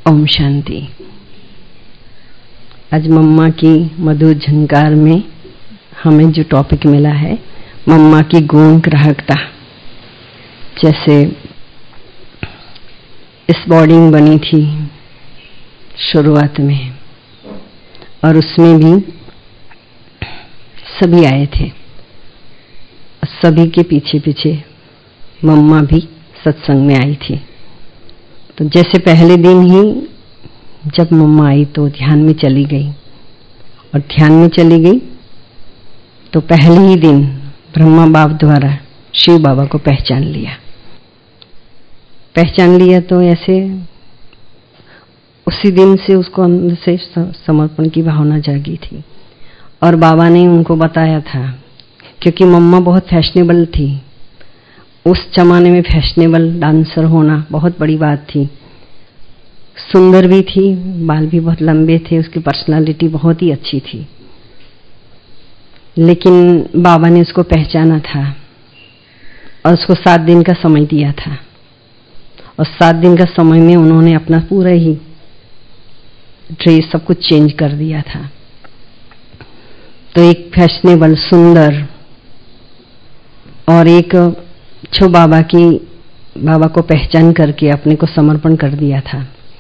ओम शांति। आज मम्मा की मधुर झंकार में हमें जो टॉपिक मिला है, मम्मा की गुण ग्राहकता। जैसे इस बॉडी में बनी थी शुरुआत में, और उसमें भी सभी आए थे, सभी के पीछे पीछे मम्मा भी सत्संग में आई थी। तो जैसे पहले दिन ही जब मम्मा आई तो ध्यान में चली गई, और ध्यान में चली गई तो पहले ही दिन ब्रह्मा बाप द्वारा शिव बाबा को पहचान लिया। तो ऐसे उसी दिन से उसको अंदर से समर्पण की भावना जागी थी। और बाबा ने उनको बताया था, क्योंकि मम्मा बहुत फैशनेबल थी। उस जमाने में फैशनेबल डांसर होना बहुत बड़ी बात थी। सुंदर भी थी, बाल भी बहुत लंबे थे, उसकी पर्सनालिटी बहुत ही अच्छी थी। लेकिन बाबा ने उसको पहचाना था और उसको 7 दिन का समय दिया था, और 7 दिन का समय में उन्होंने अपना पूरा ही ड्रेस सब कुछ चेंज कर दिया था। तो एक फैशनेबल सुंदर और एक जो बाबा को पहचान करके अपने को समर्पण कर दिया था,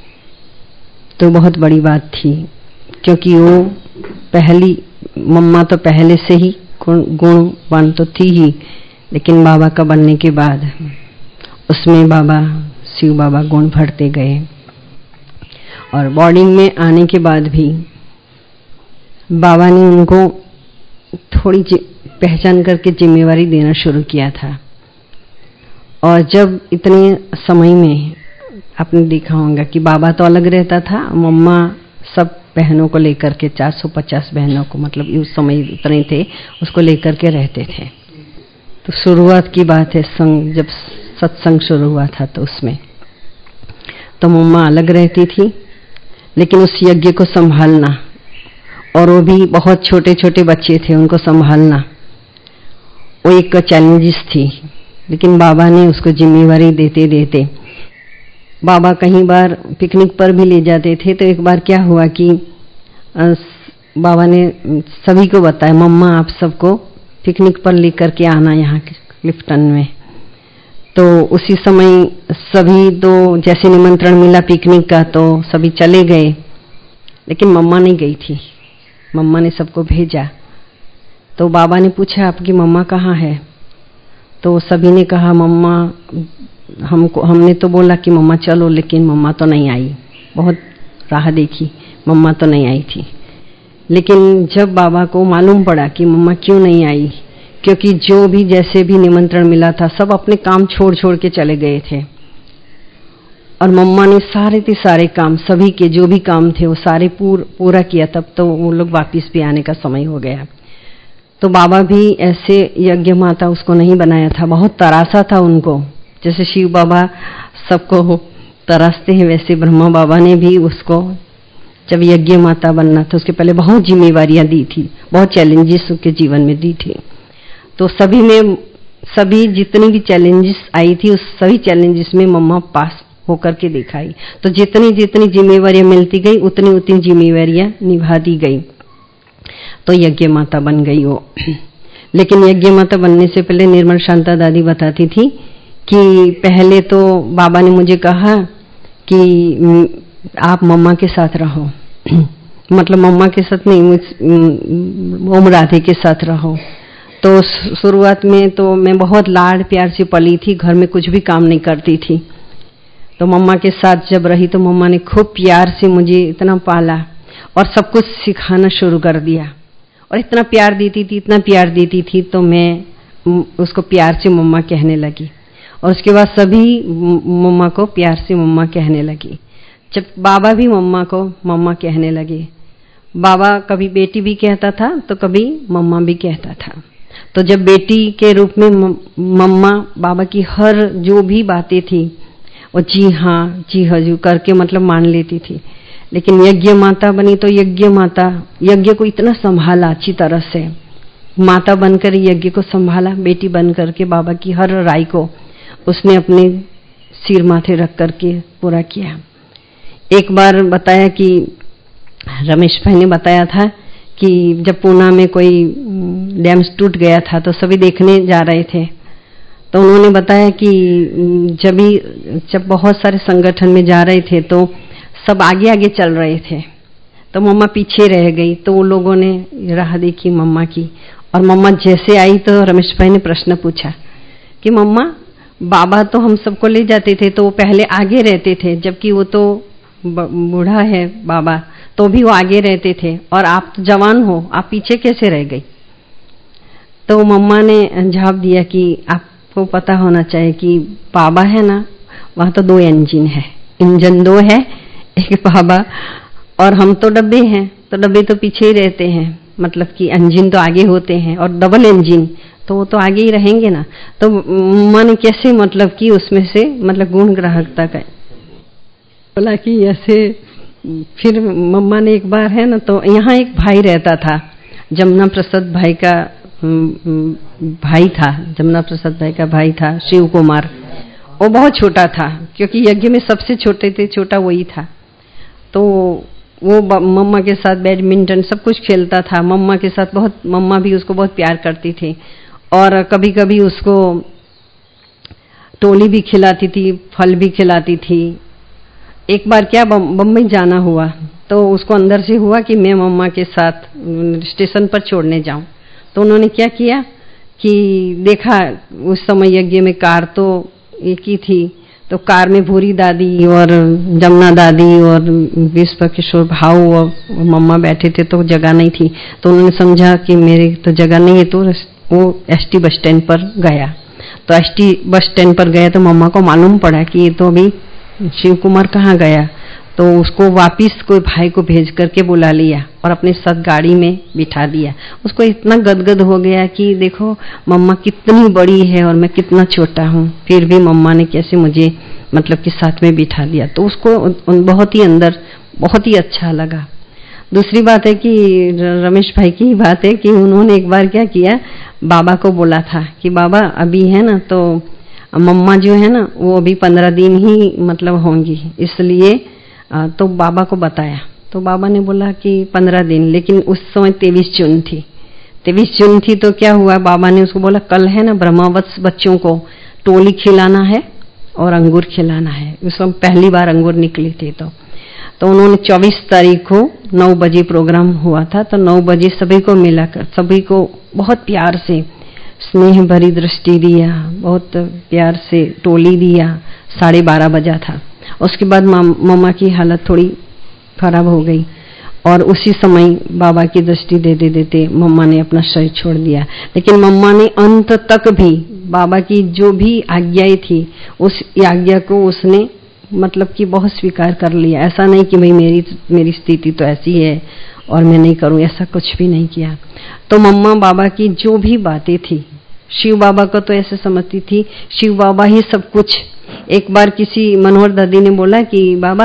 तो बहुत बड़ी बात थी। क्योंकि वो मम्मा तो पहले से ही गुणवान तो थी ही, लेकिन बाबा का बनने के बाद उसमें शिव बाबा गुण भरते गए। और बॉडी में आने के बाद भी बाबा ने उनको थोड़ी पहचान करके जिम्मेवारी देना शुरू किया था। और जब इतने समय में आपने देखा होगा कि बाबा तो अलग रहता था, मम्मा सब बहनों को लेकर के 450 बहनों को, मतलब उस समय इतने थे, उसको लेकर के रहते थे। तो शुरुआत की बात है, जब सत्संग शुरू हुआ था तो उसमें तो मम्मा अलग रहती थी, लेकिन उस यज्ञ को संभालना, और वो भी बहुत छोटे छोटे बच्चे थे, उनको संभालना वो एक चैलेंजेस थी। लेकिन बाबा ने उसको जिम्मेवारी देते देते, बाबा कहीं बार पिकनिक पर भी ले जाते थे। तो एक बार क्या हुआ कि बाबा ने सभी को बताया, मम्मा आप सबको पिकनिक पर लेकर के आना यहाँ क्लिफ्टन में। तो उसी समय सभी, तो जैसे निमंत्रण मिला पिकनिक का तो सभी चले गए, लेकिन मम्मा नहीं गई थी। मम्मा ने सबको भेजा। तो बाबा ने पूछा, आपकी मम्मा कहाँ है? तो सभी ने कहा मम्मा, हमने तो बोला कि मम्मा चलो, लेकिन मम्मा तो नहीं आई। बहुत राह देखी, मम्मा तो नहीं आई थी। लेकिन जब बाबा को मालूम पड़ा कि मम्मा क्यों नहीं आई, क्योंकि जो भी जैसे भी निमंत्रण मिला था सब अपने काम छोड़ छोड़ के चले गए थे, और मम्मा ने सारे के सारे काम, सभी के जो भी काम थे वो सारे पूरा किया। तब तो वो लोग वापिस भी आने का समय हो गया। तो बाबा भी ऐसे यज्ञ माता उसको नहीं बनाया था, बहुत तरासा था उनको। जैसे शिव बाबा सबको तरासते हैं, वैसे ब्रह्मा बाबा ने भी उसको, जब यज्ञ माता बनना था उसके पहले बहुत जिम्मेवारियां दी थी, बहुत चैलेंजेस उसके जीवन में दी थी। तो सभी जितनी भी चैलेंजेस आई थी, उस सभी चैलेंजेस में मम्मा पास होकर के दिखाई। तो जितनी जितनी जिम्मेवारियां मिलती गई उतनी उतनी जिम्मेवारियां निभा दी गई, तो यज्ञ माता बन गई वो। लेकिन यज्ञ माता बनने से पहले निर्मल शांता दादी बताती थी कि पहले तो बाबा ने मुझे कहा कि आप मम्मा के साथ रहो, मतलब मम्मा के साथ नहीं, ओम राधे के साथ रहो। तो शुरुआत में तो मैं बहुत लाड प्यार से पली थी, घर में कुछ भी काम नहीं करती थी। तो मम्मा के साथ जब रही तो मम्मा ने खूब प्यार से मुझे इतना पाला और सब कुछ सिखाना शुरू कर दिया, और इतना प्यार देती थी तो मैं उसको प्यार से मम्मा कहने लगी, और उसके बाद सभी मम्मा को प्यार से मम्मा कहने लगी। जब बाबा भी मम्मा को मम्मा कहने लगे, बाबा कभी बेटी भी कहता था तो कभी मम्मा भी कहता था। तो जब बेटी के रूप में मम्मा बाबा की हर जो भी बातें थी वो जी हाँ जी हजू करके मतलब मान लेती थी। लेकिन यज्ञ माता बनी तो यज्ञ को इतना संभाला अच्छी तरह से, माता बनकर यज्ञ को संभाला, बेटी बनकर के बाबा की हर राय को उसने अपने सिर माथे रख करके पूरा किया। एक बार बताया कि रमेश भाई ने बताया था कि जब पूना में कोई डैम टूट गया था तो सभी देखने जा रहे थे, तो उन्होंने बताया कि जब बहुत सारे संगठन में जा रहे थे तो सब आगे आगे चल रहे थे, तो मम्मा पीछे रह गई। तो वो लोगों ने राह देखी मम्मा की, और मम्मा जैसे आई तो रमेश भाई ने प्रश्न पूछा कि मम्मा, बाबा तो हम सबको ले जाते थे तो वो पहले आगे रहते थे, जबकि वो तो बूढ़ा है बाबा, तो भी वो आगे रहते थे, और आप तो जवान हो, आप पीछे कैसे रह गई? तो मम्मा ने जवाब दिया कि आपको पता होना चाहिए कि बाबा है ना, वहां तो 2 इंजन है, इंजन 2 है, एक बाबा और हम तो डब्बे हैं, तो डब्बे तो पीछे ही रहते हैं, मतलब कि इंजन तो आगे होते हैं, और डबल इंजन तो वो तो आगे ही रहेंगे ना। तो मम्मा ने कैसे मतलब कि उसमें से मतलब गुण ग्राहकता का बोला कि ऐसे। फिर मम्मा ने एक बार है ना, तो यहाँ एक भाई रहता था, जमुना प्रसाद भाई का भाई था, जमुना प्रसाद भाई का भाई था शिव कुमार। वो बहुत छोटा था, क्योंकि यज्ञ में सबसे छोटा वही था। तो वो मम्मा के साथ बैडमिंटन सब कुछ खेलता था, मम्मा के साथ बहुत, मम्मा भी उसको बहुत प्यार करती थी, और कभी कभी उसको टोली भी खिलाती थी, फल भी खिलाती थी। एक बार क्या बम्बई जाना हुआ, तो उसको अंदर से हुआ कि मैं मम्मा के साथ स्टेशन पर छोड़ने जाऊं। तो उन्होंने क्या किया कि देखा उस समय यज्ञ में कार तो एक ही थी, तो कार में भूरी दादी और जमुना दादी और विश्व किशोर भाऊ और मम्मा बैठे थे, तो जगह नहीं थी। तो उन्होंने समझा कि मेरी तो जगह नहीं है, तो वो एसटी बस स्टैंड पर गया। तो एसटी बस स्टैंड पर गया तो मम्मा को मालूम पड़ा कि ये तो अभी शिव कुमार कहाँ गया। तो उसको वापिस कोई भाई को भेज करके बुला लिया और अपने साथ गाड़ी में बिठा दिया। उसको इतना गदगद हो गया कि देखो मम्मा कितनी बड़ी है और मैं कितना छोटा हूँ, फिर भी मम्मा ने कैसे मुझे मतलब कि साथ में बिठा दिया। तो उसको बहुत ही अंदर बहुत ही अच्छा लगा। दूसरी बात है कि रमेश भाई की बात है कि उन्होंने एक बार क्या किया, बाबा को बोला था कि बाबा अभी है ना, तो मम्मा जो है ना वो अभी 15 दिन ही मतलब होंगी, इसलिए तो बाबा को बताया। तो बाबा ने बोला कि 15 दिन, लेकिन उस समय 23 जून थी। 23 जून थी तो क्या हुआ, बाबा ने उसको बोला कल है ना ब्रह्मावत्स बच्चों को टोली खिलाना है और अंगूर खिलाना है। उस समय पहली बार अंगूर निकली थी। तो उन्होंने 24 तारीख को 9 बजे प्रोग्राम हुआ था। तो 9 बजे सभी को मिलाकर सभी को बहुत प्यार से स्नेह भरी दृष्टि दिया, बहुत प्यार से टोली दिया। 12:30 बजा था। उसके बाद मम्मा की हालत थोड़ी खराब हो गई और उसी समय बाबा की दृष्टि देते देते मम्मा ने अपना शरीर छोड़ दिया। लेकिन मम्मा ने अंत तक भी बाबा की जो भी आज्ञाएं थी उस आज्ञा को उसने मतलब कि बहुत स्वीकार कर लिया। ऐसा नहीं कि भाई मेरी स्थिति तो ऐसी है और मैं नहीं करूं, ऐसा कुछ भी नहीं किया। तो मम्मा बाबा की जो भी बातें थी, शिव बाबा को तो ऐसे समझती थी शिव बाबा ही सब कुछ। एक बार किसी मनोहर दादी ने बोला कि बाबा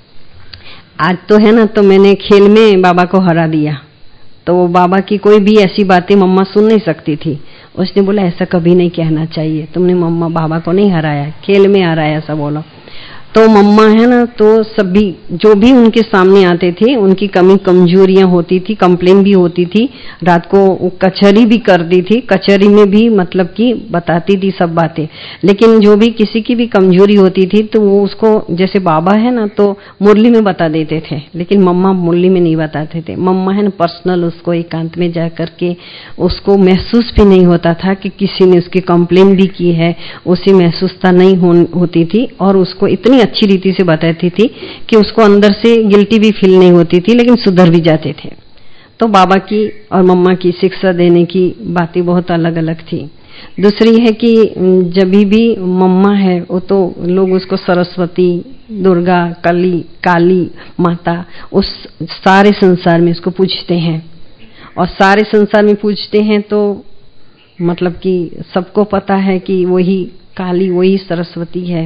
आज तो है ना, तो मैंने खेल में बाबा को हरा दिया। तो बाबा की कोई भी ऐसी बातें मम्मा सुन नहीं सकती थी। उसने बोला ऐसा कभी नहीं कहना चाहिए, तुमने मम्मा बाबा को नहीं हराया, खेल में हराया, ऐसा बोलो। तो मम्मा है ना, तो सभी जो भी उनके सामने आते थे उनकी कमी कमजोरियां होती थी, कंप्लेन भी होती थी, रात को कचहरी भी करती थी, कचहरी में भी मतलब कि बताती थी सब बातें। लेकिन जो भी किसी की भी कमजोरी होती थी तो वो उसको, जैसे बाबा है ना तो मुरली में बता देते थे, लेकिन मम्मा मुरली में नहीं बताते थे। मम्मा है ना पर्सनल उसको एकांत में जा करके उसको महसूस भी नहीं होता था कि किसी ने उसकी कंप्लेन भी की है, उसे महसूसता नहीं होती थी, और उसको इतनी अच्छी रीति से बताती थी कि उसको अंदर से गिल्टी भी फील नहीं होती थी, लेकिन सुधर भी जाते थे। तो बाबा की और मम्मा की शिक्षा देने की बातें बहुत अलग अलग थी। दूसरी है कि जब भी मम्मा है वो तो लोग उसको सरस्वती, दुर्गा, काली माता, उस सारे संसार में उसको पूजते हैं, और सारे संसार में पूजते हैं तो मतलब कि सबको पता है कि वही काली वही सरस्वती है।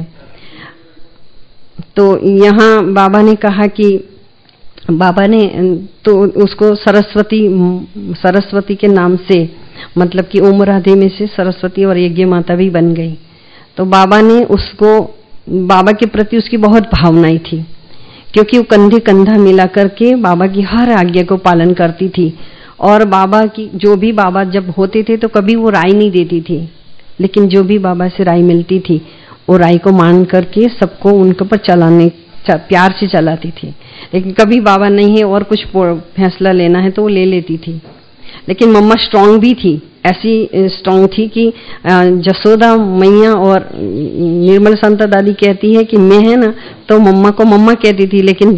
तो यहाँ बाबा ने कहा कि बाबा ने तो उसको सरस्वती के नाम से मतलब कि ओम राधे में से सरस्वती और यज्ञ माता भी बन गई। तो बाबा ने उसको, बाबा के प्रति उसकी बहुत भावनाएं थी क्योंकि वो कंधे कंधा मिला करके बाबा की हर आज्ञा को पालन करती थी। और बाबा की जो भी बाबा जब होते थे तो कभी वो राय नहीं देती थी, लेकिन जो भी बाबा से राय मिलती थी वो राय को मान करके सबको उनके ऊपर चलाने प्यार से चलाती थी। लेकिन कभी बाबा नहीं है और कुछ फैसला लेना है तो वो ले लेती थी। लेकिन मम्मा स्ट्रांग भी थी, ऐसी स्ट्रांग थी कि जसोदा मैया और निर्मल संता दादी कहती है कि मैं है ना तो मम्मा को मम्मा कहती थी, लेकिन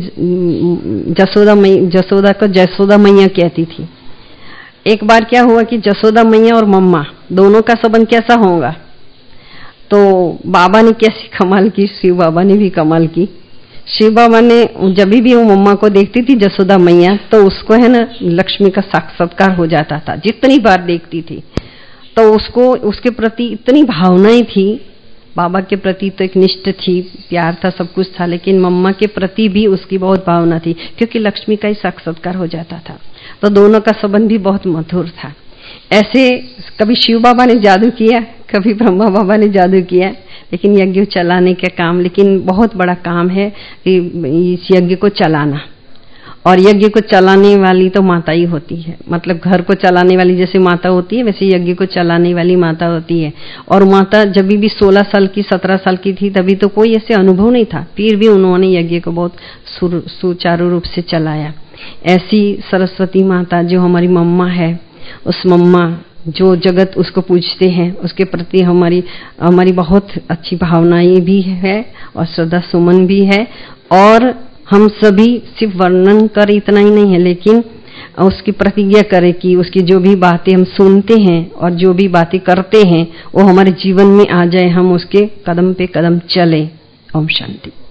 जसोदा को जसोदा मैया कहती थी। एक बार क्या हुआ कि जसोदा मैया और मम्मा दोनों का संबंध कैसा होगा, तो बाबा ने कैसी कमाल की, शिव बाबा ने भी कमाल की। शिव बाबा ने जब भी वो मम्मा को देखती थी जसोदा मैया, तो उसको है ना लक्ष्मी का साक्षात्कार हो जाता था। जितनी बार देखती थी तो उसको उसके प्रति इतनी भावनाएं थी, बाबा के प्रति तो एक निष्ठ थी, प्यार था, सब कुछ था, लेकिन मम्मा के प्रति भी उसकी बहुत भावना थी, क्योंकि लक्ष्मी का ही साक्षात्कार हो जाता था। तो दोनों का संबंध भी बहुत मधुर था। ऐसे कभी शिव बाबा ने जादू किया, कभी ब्रह्मा बाबा ने जादू किया, लेकिन यज्ञ चलाने का काम, लेकिन बहुत बड़ा काम है इस यज्ञ को चलाना। और यज्ञ को चलाने वाली तो माता ही होती है, मतलब घर को चलाने वाली जैसे माता होती है वैसे यज्ञ को चलाने वाली माता होती है। और माता जब भी 16 साल की 17 साल की थी तभी तो कोई ऐसे अनुभव नहीं था, फिर भी उन्होंने यज्ञ को बहुत सुचारू रूप से चलाया। ऐसी सरस्वती माता जो हमारी मम्मा है, उस मम्मा जो जगत उसको पूजते हैं, उसके प्रति हमारी बहुत अच्छी भावनाएं भी है और श्रद्धा सुमन भी है। और हम सभी सिर्फ वर्णन कर इतना ही नहीं है, लेकिन उसकी प्रतिज्ञा करें कि उसकी जो भी बातें हम सुनते हैं और जो भी बातें करते हैं वो हमारे जीवन में आ जाए, हम उसके कदम पे कदम चले। ओम शांति।